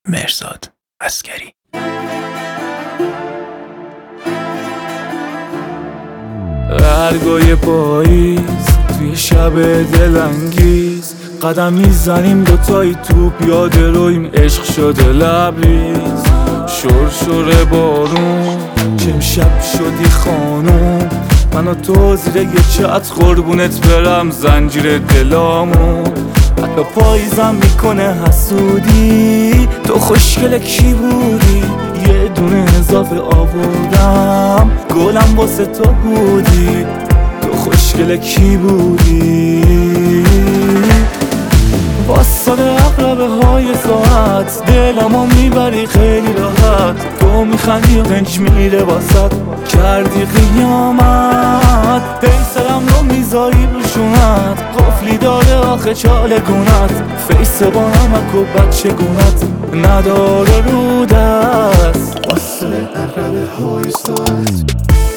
مهرزاد عسگری. برگای پاییز توی شب دلانگیز، قدم میزنیم دوتایی تو پیاده رویم، عشق شده لبریز. شرشر بارون که امشب شدی خانوم، من و تو زیر یه چتر قربونت برم زنجیر دلامون. حتی پاییزم میکنه حسودی، تو خوشگل کی بودی؟ یه دونه اضافه آوردم، گلم واسه تو بودی. تو خوشگل کی بودی؟ واسه اقربه های ساعت دلمو میبری خیلی راحت. تو میخندی و قنچ میره واسط، کردی قیامت. پیسرم رو میذاری روشونت، قفلی داره آخه چاله گونت. فیس با نمک و بچه گونت نداره رو دست. واسه اقربه های ساعت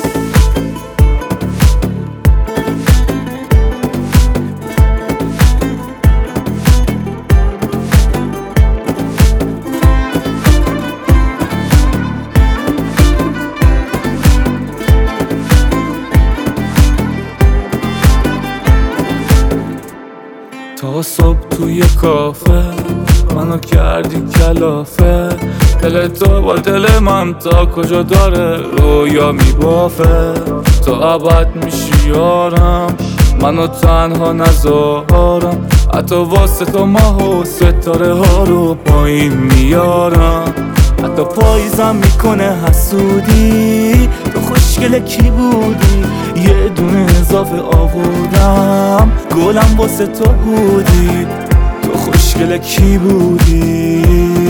تا صبح توی کافه منو کردی کلافه. دل تو با دل من تا کجا داره رویا میبافه. تو ابد میشی یارم، منو تنها نذارم. حتی واسه تو ماه و ستاره ها رو پایین میارم. حتی پاییزم میکنه حسودی، تو خوشگل کی بودی؟ یه دونه اضافه آوردم، گلم واسه تو بودی. تو خوشگل کی بودی؟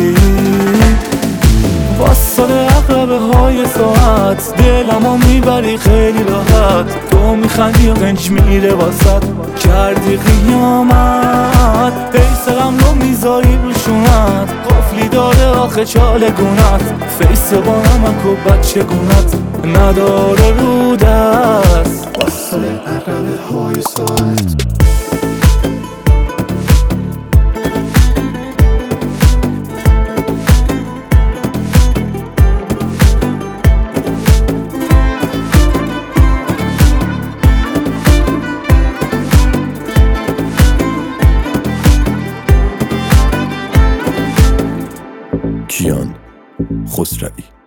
واسه اقربه های ساعت دلمو میبری خیلی راحت. تو میخندی و قنچ میره واسط، کردی قیامت. پیسرم رو میذاری روشونت، قفلی داره آخه چاله گونت. فیس با نمک و بچه گونت نداره رو دست. واسه اقربه های ساعت کیان خسروی.